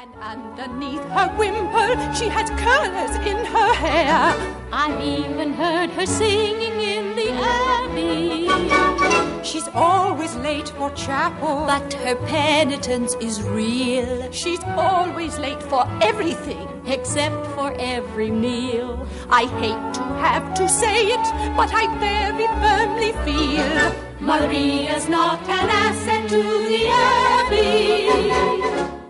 And underneath her wimple, she has curlers in her hair. I've even heard her singing in the abbey. She's always late for chapel, but her penitence is real. She's always late for everything, except for every meal. I hate to have to say it, but I very firmly feel Maria's not an asset to the abbey.